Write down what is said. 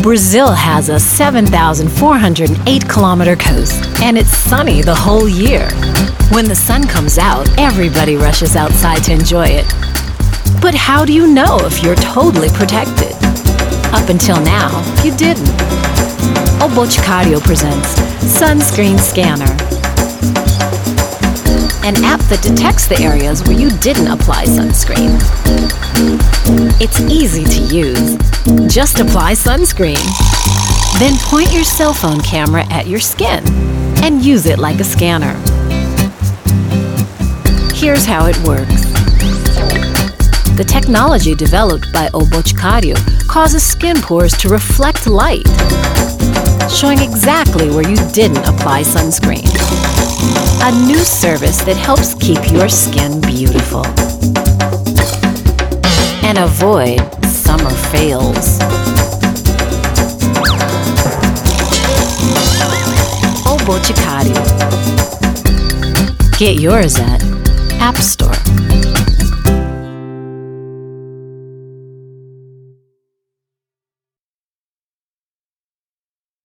Brazil has a 7,408-kilometer coast, and it's sunny the whole year. When the sun comes out, everybody rushes outside to enjoy it. But how do you know if you're totally protected? Up until now, you didn't. O Boticário presents Sunscreen Scanner, an app that detects the areas where you didn't apply sunscreen. It's easy to use. Just apply sunscreen. Then point your cell phone camera at your skin and use it like a scanner. Here's how it works. The technology developed by O Boticário causes skin pores to reflect light, showing exactly where you didn't apply sunscreen. A new service that helps keep your skin beautiful and avoid summer fails. O Boticário. Get yours at App Store.